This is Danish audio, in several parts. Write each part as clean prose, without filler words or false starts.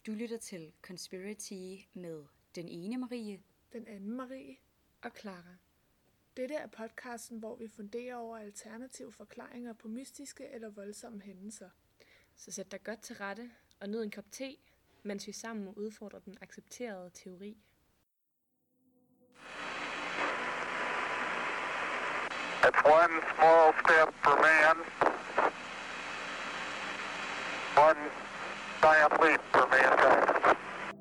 Du lytter til Conspiracy med den ene Marie, den anden Marie og Clara. Dette er podcasten, hvor vi funderer over alternative forklaringer på mystiske eller voldsomme hændelser. Så sæt dig godt til rette og nyd en kop te, mens vi sammen udfordrer den accepterede teori. It's one small step for man, one giant leap for mankind.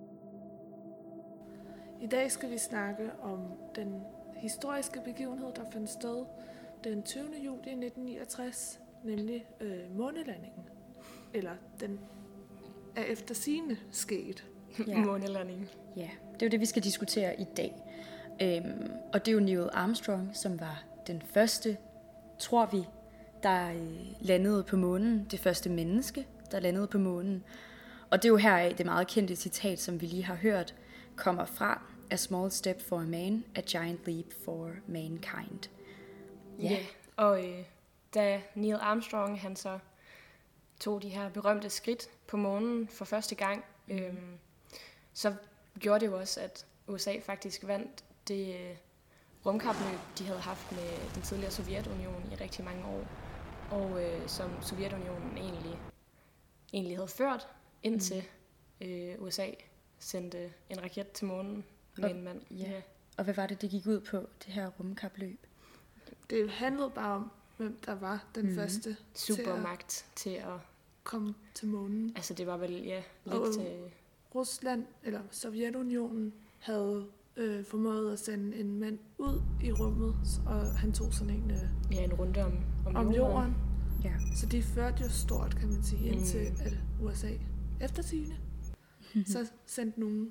I dag skal vi snakke om den historiske begivenhed, der fandt sted den 20. juli 1969, nemlig månelandingen. Eller den er efter sigende sket. Ja. Månelandingen. Ja, det er jo det, vi skal diskutere i dag. Og det er jo Neil Armstrong, som var den første, tror vi, der landede på månen. Det første menneske, der landede på månen. Og det er jo heraf det meget kendte citat, som vi lige har hørt, kommer fra: A small step for a man, a giant leap for mankind. Ja, og da Neil Armstrong han så tog de her berømte skridt på månen for første gang, så gjorde det jo også, at USA faktisk vandt det rumkapløb, de havde haft med den tidligere Sovjetunionen i rigtig mange år, og som Sovjetunionen egentlig havde ført, indtil USA sendte en raket til månen med en mand. Ja. Og hvad var det gik ud på, det her rumkapløb? Det handlede bare om, hvem der var den første supermagt til at komme til månen. Altså det var vel, lidt til Rusland, eller Sovjetunionen, havde formået at sende en mand ud i rummet, og han tog sådan en runde om jorden. Ja. Så de førte jo stort, kan man sige, indtil at USA eftersigende så sendte nogen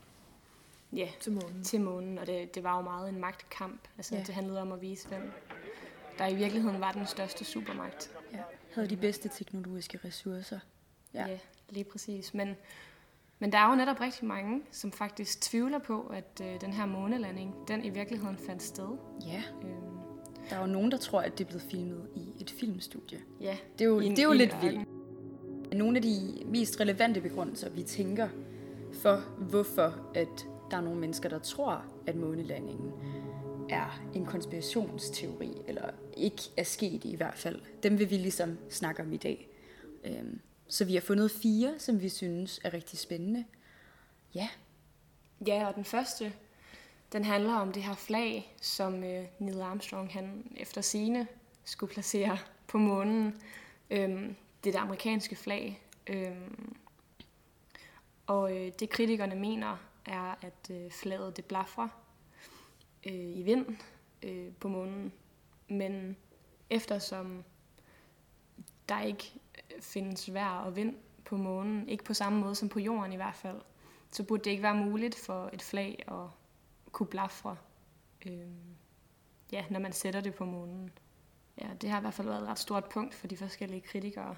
til månen. Og det var jo meget en magtkamp. Altså det handlede om at vise, hvem der i virkeligheden var den største supermagt. Ja. Havde de bedste teknologiske ressourcer. Ja, lige præcis. Men der er jo netop rigtig mange, som faktisk tvivler på, at den her månelanding, den i virkeligheden fandt sted. Ja. Der er jo nogen, der tror, at det er blevet filmet i et filmstudie. Ja. Det er jo lidt vildt. Nogle af de mest relevante begrundelser, vi tænker for, hvorfor at der er nogle mennesker, der tror, at månelandingen er en konspirationsteori, eller ikke er sket i hvert fald. Dem vil vi ligesom snakke om i dag. Så vi har fundet 4, som vi synes er rigtig spændende. Ja. Ja, og den første, den handler om det her flag, som Neil Armstrong han efter sigende skulle placere på månen. Det amerikanske flag. Og det kritikerne mener er, at flaget det blafrer i vind på månen. Men eftersom der ikke findes vejr og vind på månen, ikke på samme måde som på jorden i hvert fald, så burde det ikke være muligt for et flag at kunne blafre, når man sætter det på månen. Ja, det har i hvert fald været et ret stort punkt for de forskellige kritikere.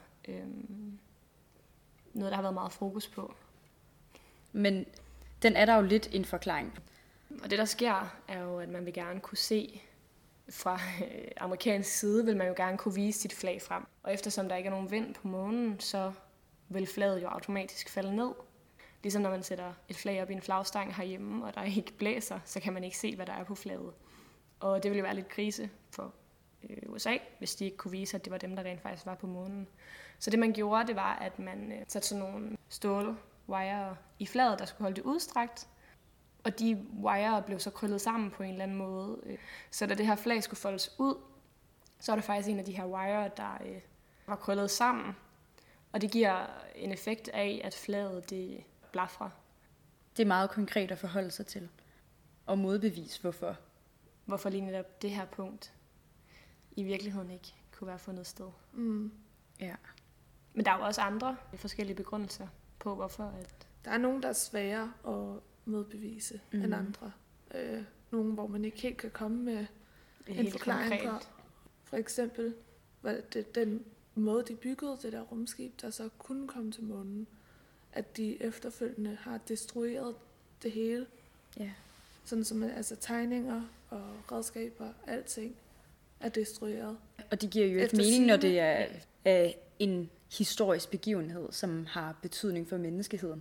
Noget, der har været meget fokus på. Men den er der jo lidt en forklaring. Og det, der sker, er jo, at man vil gerne kunne se fra amerikansk side, vil man jo gerne kunne vise sit flag frem. Og eftersom der ikke er nogen vind på månen, så vil flaget jo automatisk falde ned. Ligesom når man sætter et flag op i en flagstang herhjemme, og der ikke blæser, så kan man ikke se, hvad der er på flaget. Og det ville jo være lidt krise for USA, hvis de ikke kunne vise, at det var dem, der rent faktisk var på månen. Så det, man gjorde, det var, at man satte sådan nogle stålwire i flaget, der skulle holde det udstrakt. Og de wire blev så krøllet sammen på en eller anden måde. Så da det her flag skulle foldes ud, så var der faktisk en af de her wire, der var krøllet sammen. Og det giver en effekt af, at flaget det blafrer. Det er meget konkret at forholde sig til. Og modbevise, hvorfor. Hvorfor lige netop det her punkt i virkeligheden ikke kunne være fundet sted. Ja. Men der er jo også andre forskellige begrundelser på, hvorfor. Der er nogen, der er svære at modbevise end andre. Nogen, hvor man ikke helt kan komme med en forklaring på. For eksempel var det den måde, de byggede det der rumskib, der så kunne komme til månen, at de efterfølgende har destrueret det hele. Ja. Sådan som altså tegninger og redskaber, alting er destrueret. Og det giver jo ikke mening, når det er en historisk begivenhed, som har betydning for menneskeheden.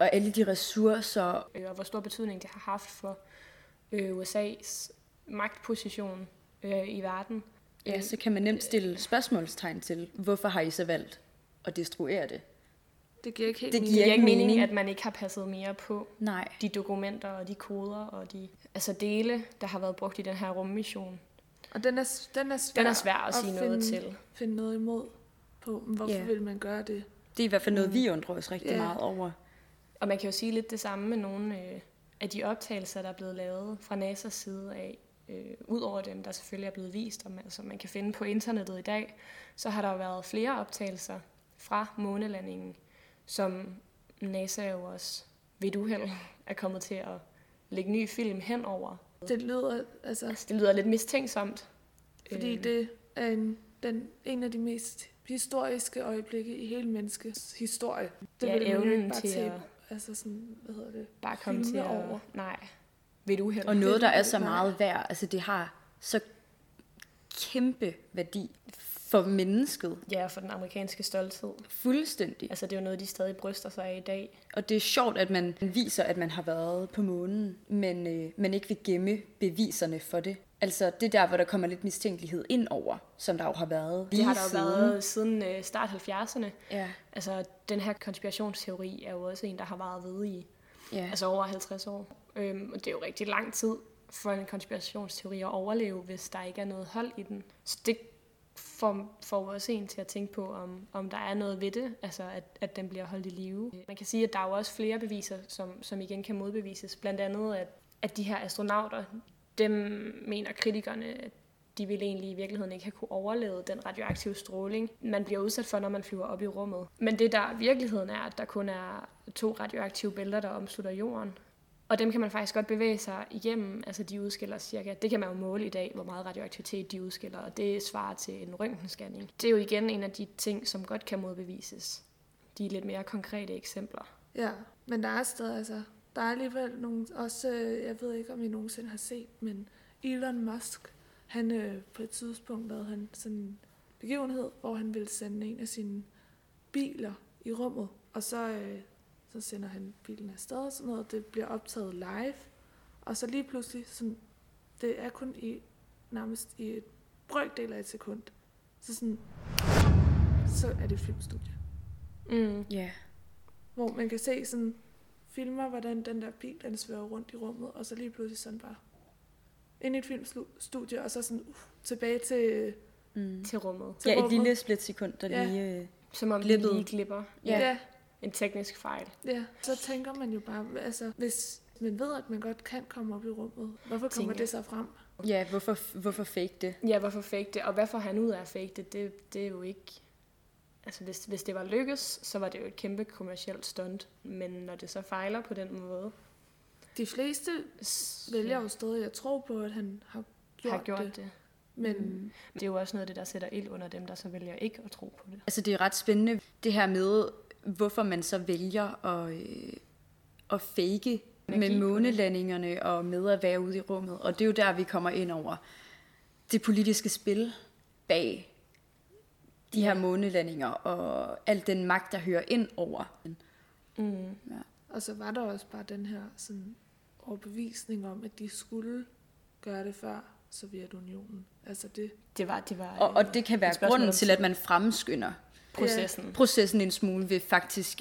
og alle de ressourcer. Og hvor stor betydning det har haft for USA's magtposition i verden. Ja, så kan man nemt stille spørgsmålstegn til, hvorfor har I så valgt at destruere det? Det giver ikke helt Det giver ikke mening, at man ikke har passet mere på de dokumenter og de koder og de dele, der har været brugt i den her rummission. Og den er svær at sige noget til. Finde noget imod på, hvorfor vil man gøre det? Det er i hvert fald noget, vi undrer os rigtig meget over. Og man kan jo sige lidt det samme med nogle af de optagelser, der er blevet lavet fra NASA's side af. Udover dem, der selvfølgelig er blevet vist, som man kan finde på internettet i dag, så har der jo været flere optagelser fra månelandingen, som NASA jo også ved et uheld er kommet til at lægge ny film henover. Det lyder lidt mistænksomt. Fordi det er en af de mest historiske øjeblikke i hele menneskets historie. Det vil man jo ikke bare til bare komme til over. Nej, ved et uheld. Og noget, der er så meget værd, altså det har så kæmpe værdi for mennesket. Ja, for den amerikanske stolthed. Fuldstændig. Altså det er jo noget, de stadig bryster sig af i dag. Og det er sjovt, at man viser, at man har været på månen, men ikke vil gemme beviserne for det. Altså det der, hvor der kommer lidt mistænkelighed ind over, som der jo har været. Det har der jo været siden start 70'erne. Ja. Altså den her konspirationsteori er jo også en, der har varet ved i altså over 50 år. Og det er jo rigtig lang tid for en konspirationsteori at overleve, hvis der ikke er noget hold i den. Så det får også en til at tænke på, om der er noget ved det, altså at den bliver holdt i live. Man kan sige, at der er jo også flere beviser, som igen kan modbevises. Blandt andet, at de her astronauter, dem mener kritikerne, at de ville egentlig i virkeligheden ikke have kunne overleve den radioaktive stråling, man bliver udsat for, når man flyver op i rummet. Men det der virkeligheden er, at der kun er 2 radioaktive bælter, der omslutter jorden. Og dem kan man faktisk godt bevæge sig igennem. Altså de udskiller cirka, det kan man jo måle i dag, hvor meget radioaktivitet de udskiller, og det svarer til en røntgenscanning. Det er jo igen en af de ting, som godt kan modbevises. De er lidt mere konkrete eksempler. Ja, men der er stadig, der er alligevel nogle, også, jeg ved ikke, om I nogensinde har set, men Elon Musk, han på et tidspunkt lavede han sådan en begivenhed, hvor han ville sende en af sine biler i rummet, og så sender han bilen afsted og sådan noget, det bliver optaget live, og så lige pludselig, sådan, det er kun nærmest i et brøkdel af et sekund, så er det et filmstudie. Ja. Hvor man kan se sådan, filmer, hvordan den der bil, den svæver rundt i rummet, og så lige pludselig sådan bare ind i et filmstudie, og så sådan tilbage til rummet. Ja, et lille splitsekund, der lige som om det lige glipper. Ja. En teknisk fejl. Ja, så tænker man jo bare, altså hvis man ved, at man godt kan komme op i rummet, hvorfor kommer det så frem? Ja, hvorfor fake det? Ja, hvorfor fake det? Og hvad får han ud af at fake det? Det er jo ikke... Altså hvis det var lykkes, så var det jo et kæmpe kommercielt stunt. Men når det så fejler på den måde... De fleste vælger jo stadig at tro på, at han har gjort det. Men det er jo også noget af det, der sætter ild under dem, der så vælger ikke at tro på det. Altså det er ret spændende, det her med, hvorfor man så vælger at fake med månelandingerne og med at være ude i rummet. Og det er jo der, vi kommer ind over det politiske spil bag de her månelandinger og al den magt, der hører ind over. Ja. Og så var der også bare den her sådan, overbevisning om, at de skulle gøre det før Sovjetunionen. Altså det var og det kan være grunden til, at man fremskynder processen en smule ved faktisk,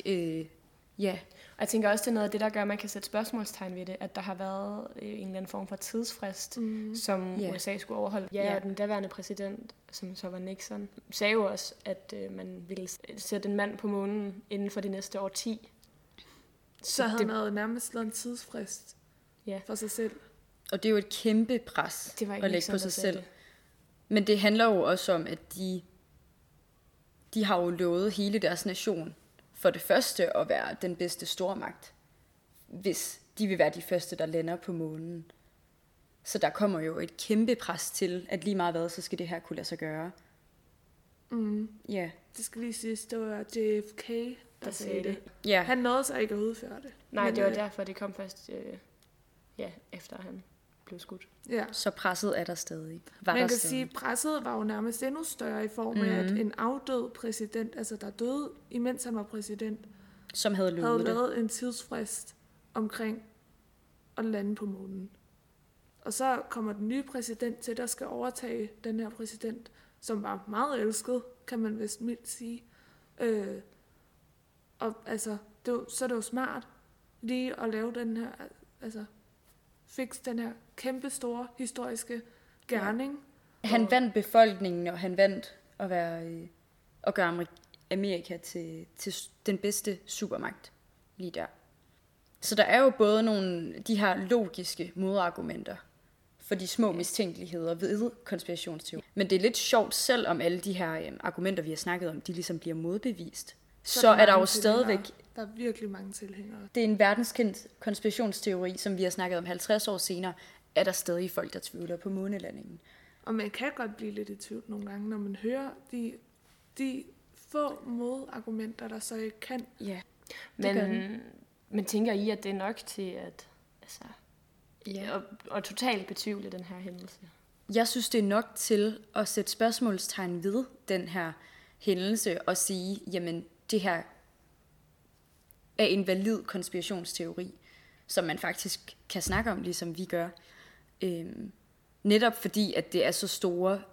Og jeg tænker også, det er noget af det, der gør, at man kan sætte spørgsmålstegn ved det, at der har været en eller anden form for tidsfrist, som USA skulle overholde. Og den daværende præsident, som så var Nixon, sagde jo også, at man ville sætte en mand på månen inden for de næste år 10. Så havde han nærmest lavet en tidsfrist for sig selv. Og det er jo et kæmpe pres at lægge på sig selv. Det. Men det handler jo også om, at de har jo lovet hele deres nation for det første at være den bedste stormagt, hvis de vil være de første, der lander på månen. Så der kommer jo et kæmpe pres til, at lige meget hvad, så skal det her kunne lade sig gøre. Ja. Det skal lige siges, det var JFK, der sagde det. Ja. Han nåede sig ikke at udføre det. Nej, det var derfor, det kom først efter han blev skudt. Ja. Så presset er der stadig. Man kan sige, at presset var jo nærmest endnu større i form af, at en afdød præsident, altså der døde, imens han var præsident, som havde lavet en tidsfrist omkring at lande på månen. Og så kommer den nye præsident til, der skal overtage den her præsident, som var meget elsket, kan man vist mildt sige. Og altså, så er det jo smart lige at lave den her, altså fikse den her kæmpe store historiske gerning. Ja. Han vandt befolkningen, og han vandt at gøre Amerika til den bedste supermagt lige der. Så der er jo både nogle de her logiske modargumenter for de små mistænkeligheder ved konspirationsteori. Men det er lidt sjovt, selvom alle de her argumenter, vi har snakket om, de ligesom bliver modbevist. Så er der jo stadigvæk... Der er virkelig mange tilhængere. Det er en verdenskendt konspirationsteori, som vi har snakket om 50 år senere, er der stadig folk, der tvivler på månelandingen. Og man kan godt blive lidt i tvivl nogle gange, når man hører de få modargumenter, der så ikke kan. Ja, men tænker I, at det er nok til at og totalt betvivle den her hændelse? Jeg synes, det er nok til at sætte spørgsmålstegn ved den her hændelse og sige, jamen det her er en valid konspirationsteori, som man faktisk kan snakke om, ligesom vi gør. Netop fordi, at det er så store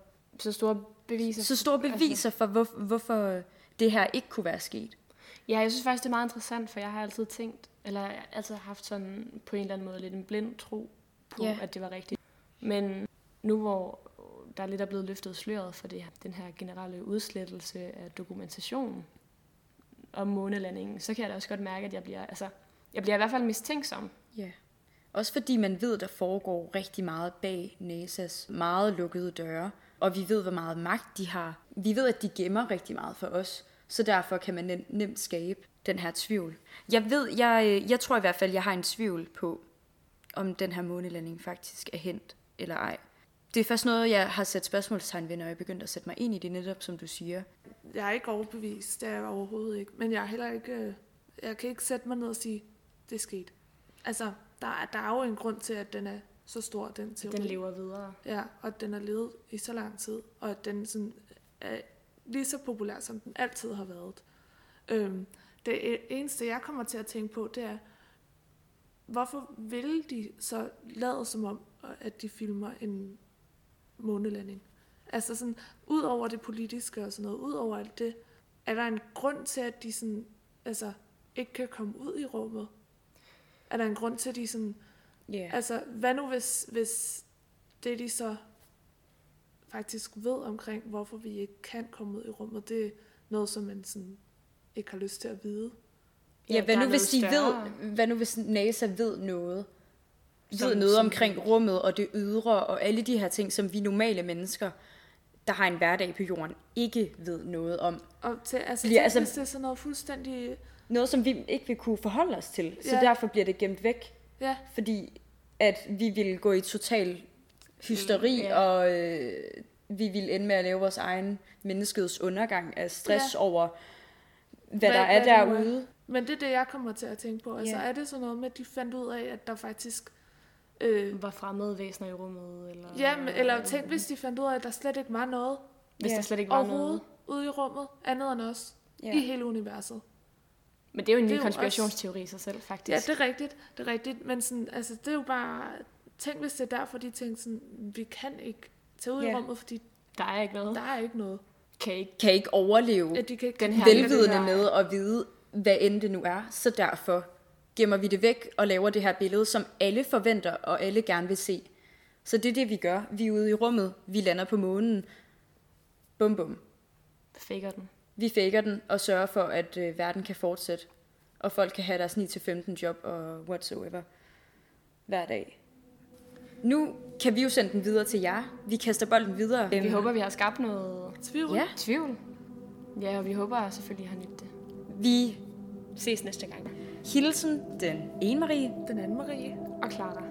beviser for, hvorfor det her ikke kunne være sket. Ja, jeg synes faktisk, det er meget interessant, for jeg har altid tænkt, eller jeg har altid haft sådan på en eller anden måde lidt en blind tro på, at det var rigtigt. Men nu hvor der lidt er blevet løftet sløret for det her, den her generelle udslettelse af dokumentation om månelandingen, så kan jeg da også godt mærke, at jeg bliver i hvert fald mistænksom. Ja. Også fordi man ved, der foregår rigtig meget bag NASA's meget lukkede døre, og vi ved, hvor meget magt de har. Vi ved, at de gemmer rigtig meget for os, så derfor kan man nemt skabe den her tvivl. Jeg tror i hvert fald, jeg har en tvivl på, om den her månelanding faktisk er hændt eller ej. Det er først noget, jeg har sat spørgsmålstegn ved, når jeg begyndte at sætte mig ind i det, netop som du siger. Jeg er ikke overbevist, det er jeg overhovedet ikke. Men jeg er heller ikke, jeg kan ikke sætte mig ned og sige, det er sket. Altså, der er jo en grund til, at den er så stor, den teori. Den lever videre. Ja, og at den har levet i så lang tid, og at den sådan er lige så populær, som den altid har været. Det eneste, jeg kommer til at tænke på, det er, hvorfor vil de så lade som om, at de filmer en månelanding? Altså sådan, ud over det politiske og sådan noget, ud over alt det, er der en grund til, at de sådan, altså, ikke kan komme ud i rummet? Er der en grund til, at de sådan... Yeah. Altså, hvad nu hvis det, de så faktisk ved omkring, hvorfor vi ikke kan komme ud i rummet, det er noget, som man sådan ikke har lyst til at vide? Ja, hvad nu hvis NASA ved noget? Ved noget omkring rummet og det ydre og alle de her ting, som vi normale mennesker, der har en hverdag på jorden, ikke ved noget om. Og til, hvis det er sådan noget fuldstændig... Noget, som vi ikke vil kunne forholde os til. Så derfor bliver det gemt væk. Ja. Fordi at vi vil gå i total hysteri, og vi vil ende med at lave vores egen menneskets undergang af stress over, hvad der er derude. Men det er det, jeg kommer til at tænke på. Altså, er det sådan noget med, at de fandt ud af, at der faktisk... var fremmede væsener i rummet? Eller, eller tænk, hvis de fandt ud af, at der slet ikke var noget. Hvis der slet ikke var noget. Ude i rummet, andet end os. I hele universet. Men det er jo en ny konspirationsteori i sig selv, faktisk. Ja, det er rigtigt. Men sådan, altså, det er jo bare... Tænk, hvis det er derfor, de tænker sådan, vi kan ikke tage ud i rummet, fordi... Der er ikke noget. Der er ikke noget. Kan ikke overleve den her velvidende med at vide, hvad end det nu er. Så derfor gemmer vi det væk og laver det her billede, som alle forventer og alle gerne vil se. Så det er det, vi gør. Vi er ude i rummet. Vi lander på månen. Bum, bum. Vi faker den og sørger for, at verden kan fortsætte. Og folk kan have deres 9-15 job og whatsoever hver dag. Nu kan vi jo sende den videre til jer. Vi kaster bolden videre. Vi håber, vi har skabt noget tvivl. Ja, og vi håber selvfølgelig, at I har nydt det. Vi ses næste gang. Hilsen den ene Marie, den anden Marie og Clara.